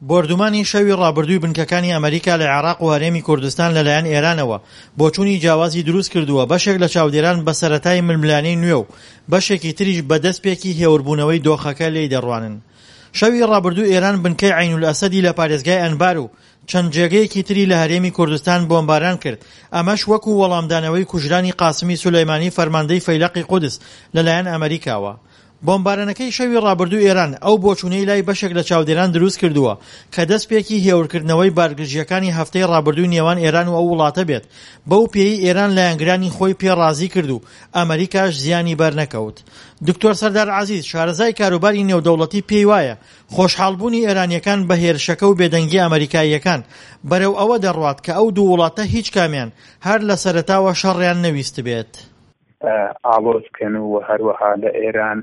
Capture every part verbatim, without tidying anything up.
بۆردومانی شەوی ڕابردووی بنکەکانی ئەمریکا لە عێراق و هەرێمی کوردستان لەلایەن ئێرانەوە بۆ چوونی جیاوازی دروست کردووە. بەشێک لە چاودێران بە سەرەتای ململانەی نوێ و بەشێکی تریش بە دەستپێکی هێوربوونەوەی دۆخەکە لێی دەڕوانن. شەوی ڕابردوو ئێران بنکەی عینولئەسەدی لە پارێزگای ئەنبار و چەند جێگەیەکی تری لە هەرێمی کوردستان بۆمباران کرد. ئەمەش وەکو وەڵامدانەوەی کوژرانی قاسمی سولەیمانی فەرماندەی فەیلەقی قودس لەلایەن ئەمریکاوە. بۆمبارانەکەی شەوی ڕابردوو ئێران ئەو بۆچوونەی لای بەشێک لە چاودێران دروست کردووە کە دەستپێکی هێورکردنەوەی بارگرژیەکانی هەفتەی ڕابردووی نێوان ئێران و ئەو وڵاتە بێت. بەو پێی ئێران لایەنگرانی خۆی پێڕازی کرد و ئەمریکاش زیانی بەرنەکەوت. دکتۆر سەردار عەزیز، شارەزای کاروباری نێودەوڵەتی پێی وایە خۆشحاڵبوونی ئێرانیەکان بە هێرشەکە و بێدەنگی ئەمریکاییەکان بەرەو ئەوە دەڕوات کە ئەو دوو وڵاتە هیچ کامیان هەر لە سەرەتاوە شەڕیان نەویست بێت. ئاڵۆزکەن و هەروەها لە ئێران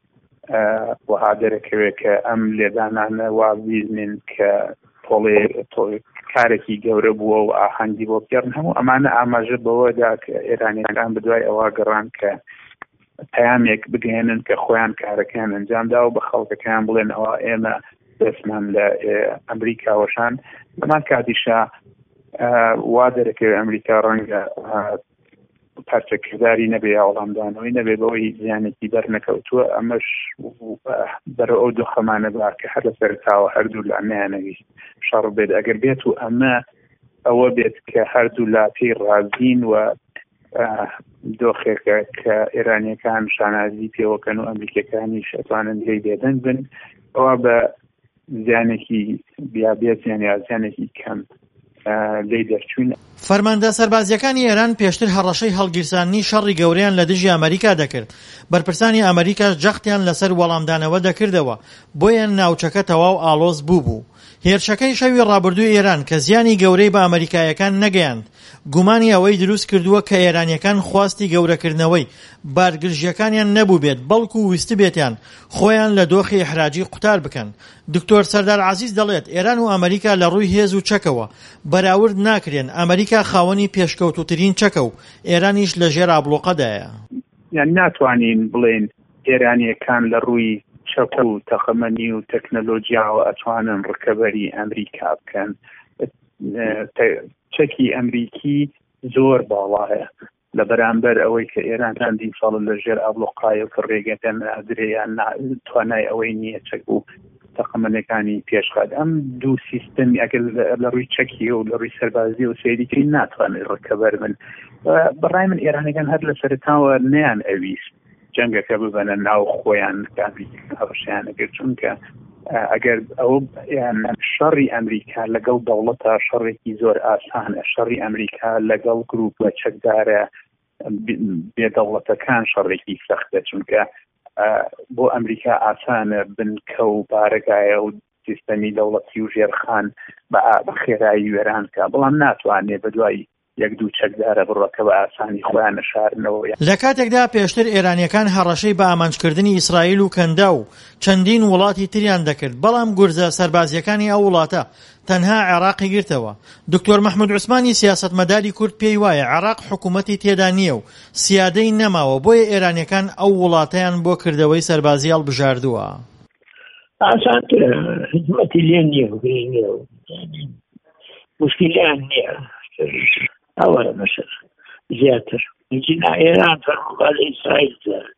وها دەرەکەوێت کە ئەم لێدانانە وا بیزنین کە تۆڵێ کارێکی گەورە بووە و ئاهەنگی بۆ بگەڕن. هەموو ئەمانە ئاماژە بەوەدا کە ئێرانیەکان بدوای ئەوە گەڕان کە پەیامێک بگەێنن کە خۆیان کارەکەیان ئەنجامدا و بە خەڵکەکەیان بڵێن ئەوە ئێمە دەستمان لە ئەمریکاوەشان. بەمان کاتیشا وا دەرەکەوێت ئەمریکا ڕەنگە پارچەکرداری نەبێ یا وەڵامدانەوەی نەبێ بەوەی زیانێکی دەرنەکەوتووە. ئەمەش بەرە ئەو دۆخەمانە با کە هەر لە سەرتاوە هەردوو لا نەیانەویست شەڕ بێت. ئەگەر بێت و ئەمە ئەوە بێت کە هەردوو لا پێی ڕازین و دۆخێکە کە ئێرانیەکان شانازی پێوەکەن و ئەمریکەکانیش ئەتوانن لێی بێدەنگ بن، ئەوە بە زیانێکی بیابێت زیانی زیانێکی کەم لێی دەرچوون. فەرماندە سەربازیەکانی ئێران پێشتر هەڕەشەی هەڵگیرسانی شەڕی گەورەیان لە دژی ئەمریکا دەکرد. بەرپرسانی ئەمریکاش جەختیان لەسەر وەڵامدانەوە دەکردەوە، بۆیان ناوچەکە تەواو ئاڵۆز بوو بوو. هێرشەکەی شەوی ڕابردوو ئێران کە زیانی گەورەی بە ئەمریکایەکان نەگەیاند، گومانی ئەوەی دروست کردووە کە ئێرانیەکان خواستی گەورەکردنەوەی بارگرژیەکانیان نەبوو بێت، بەڵکو ویستی بێتیان خۆیان لە دۆخی ئیحراجی قوتار بکەن. دکتۆر سەردار عەزیز دەڵێت ئێران و ئەمریکا لە ڕووی هێز و چەکەوە بەراورد ناکرێن. ئەمریکا خاوەنی پێشکەوتوترین چەکە و ئێرانیش لە ژێر ئابڵۆقەدایە. یان ناتوانین بڵێن ئێرانیەکان لە ڕووی چەک و تەخەمەنی و تەکنەلۆجیاوە ئەتوانن ڕکەبەری ئەمریکا بکەن. چەکی ئەمریکی زۆر باڵایە لە بەرامبەر ئەوەی کە ئێران چەندین ساڵ لە ژێر ئابڵۆقایە کە ڕێگەکە نادرێیان توانای ئەوەی نییە چەک و تەخەمەنەکانی پێشخات. ئەم دوو سیستەمی ئەگەر لە ڕووی چەکی و لە ڕووی سەربازی و سەیریکردن ناتوانێت ڕکەبەر بن. بەڕای من ئێرانەکان هەر لە سەرتاوە نەیان ئەویست جەنگەکە ببەنە ناو خۆیان هەڕەشیان ئەگەر چونکە ئەگەر ئەو شەڕی ئەمریکا لەگەڵ دەوڵەتە شەڕێکی زۆر ئاسانە. شەڕی ئەمریکا لەگەڵ گروپە چەکدارە بێدەوڵەتەکان شەڕێکی سەختە، چونکە بۆ ئەمریکا ئاسانە بنکە و بارگایە و سیستەمی دەوڵەتی و ژێرخان بە خێرایی وێرانکە، بەڵام ناتوانێت بەدوای یەک دوو چەکدارە بڕۆکە بە ئاسانی خۆیان نەشارنەوە. لە کاتێکدا پێشتر ئێرانیەکان هەڕەشەی بە ئامانجکردنی ئیسرائیل و کەندا و چەندین وڵاتی تریان دەکرد، بەڵام گورزە سەربازیەکانی ئەو وڵاتە تەنها عێراقی گرتەوە. دکتۆر مەحموود عوسمانی سیاسەتمەداری کورد پێی وایە عێراق حکوومەتی تێدا نییە و سیادەی نەماوە، بۆیە ئێرانیەکان ئەو وڵاتەیان بۆ کردەوەی سەربازی هەڵبژاردووە. ئاسانترە، حکوومەتی لێ نییە و مشکلیان نییە. ئەوە مەسەر زیاتر جنا ئێران فەرمووە لە ئیسرائیل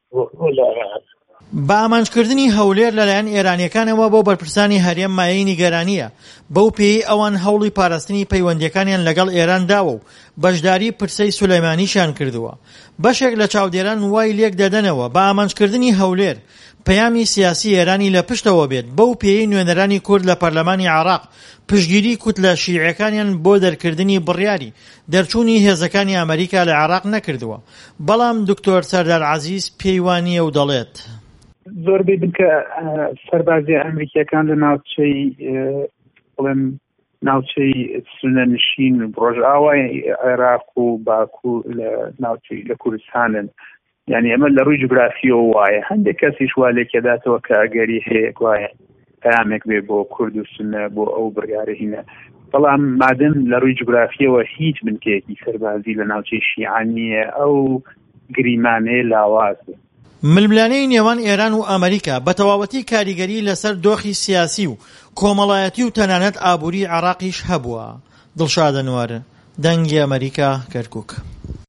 بە ئامانجکردنی هەولێر لەلایەن ئێرانیەکانەوە بۆ بەرپرسانی هەرێم مایەی نیگەرانیە. بەو پێی ئەوان هەوڵی پاراستنی پەیوەندیەکانیان لەگەڵ ئێران داوە و بەشداری پرسەی سولەیمانیشان کردووە. بەشێک لە چاودێران وای لێک دەدەنەوە بە ئامانجکردنی هەولێر پەیامی سیاسی ئێرانی لە پشتەوە بێت. بەو پێی نوێنەرانی کورد لە پەرلەمانی عێراق پشگیری کوتلە شیعەکانیان بۆ دەرکردنی بڕیاری دەرچوونی هێزەکانی ئەمریکا لە عێراق نەکردووە. بەڵام دکتۆر سەردار عەزیز پێی وانییە و دەڵێت زۆربەی بنکە سەربازی ئەمریکیەکان لە ناوچەی بڵێم ناوچەی سنە نشین ڕۆژئاوای عێراق و باکو لە ناوچەی لە کوردستانن. یعنی ئەمە لە ڕووی جوگرافیەوە وایە. هەندێک کەسیش وا لێکێداتەوە کە ئەگەری هەیەک وایە پەیامێک بێ بۆ کورد و سنە بۆ ئەو بڕیارە هینە، بەڵام مادەم لە ڕووی جوگرافیەوە هیچ بنکەیەکی سەربازی لە ناوچەی شیعان نییە، ئەو گریمانەیە لاوازە. ململانەی نێوان ئێران و ئەمریکا بە تەواوەتی کاریگەری لەسەر دۆخی سیاسی و کۆمەڵایەتی و تەنانەت ئابووری عێراقیش هەبووە. دڵشاد ئەنوەر، دەنگی ئەمریکا، کەرکووک.